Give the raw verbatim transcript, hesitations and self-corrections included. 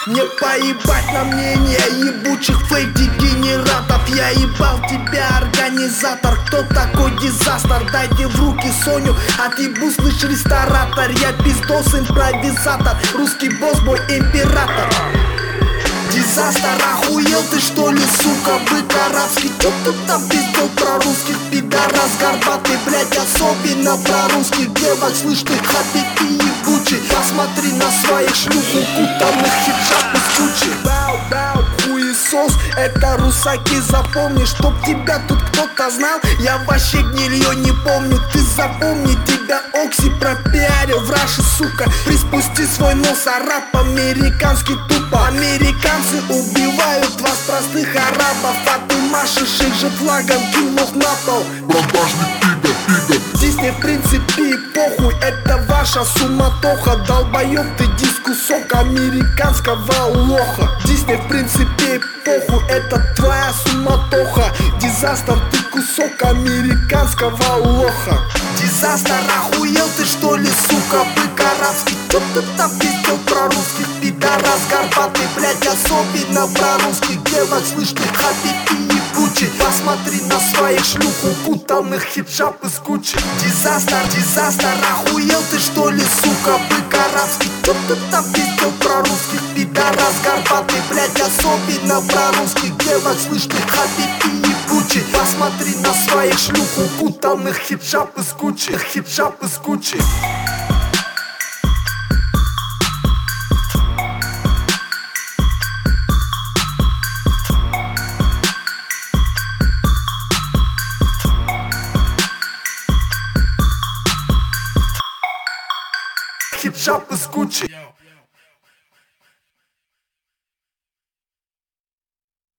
Мне поебать на мнение ебучих фейк-дегенератов. Я ебал тебя, организатор. Кто такой дизастер? Дайте в руки Соню, отъебу, слышь, ресторатор. Я пиздос, импровизатор, русский босс, мой император. Дизастер, охуел ты что ли, сука, бык арабский? Чё ты там пиздел про русских, пидорас горбатый, блять, особенно про русских девок. Слышь ты, хапики ебучий, посмотри на своих шлюх, укутанных хиджаб из кучи. Бау, бау, хуесос, это русаки, запомни, чтоб тебя тут кто-то знал. Я вообще гнилье не помню, ты запомни, тебя Окси пропиарил в Раши, сука. Приспусти свой нос, а рэп американский тупо. Американцы убивают вас, простых арабов, а ты машешь их же флагом, кинув на пол. Продажный пидор, пидор. Здесь мне в принципе и похуй, это ваша суматоха. Долбоёб ты, дискусок американского лоха. Здесь мне в принципе и похуй, это твоя суматоха. Дизастер, ты кусок американского лоха. Дизастер, охуел ты что ли, сука, бык арабский? Чё ты там пиздел про русских, пидорас горбатый, блять, особенно про русских девок. Слышь ты, хапики ебучий, посмотри на своих шлюх, укутанных хиджаб из кучи. Дизастер, дизастер, охуел ты что ли, сука, бык арабский? Чё ты там пиздел про русских, пидорас горбатый, блять, особенно про русских девок. Слышь ты, хапики ебучий, посмотри на своих шлюх, укутанных хиджаб из кучи, хиджаб из кучи. Хиджаб из кучи.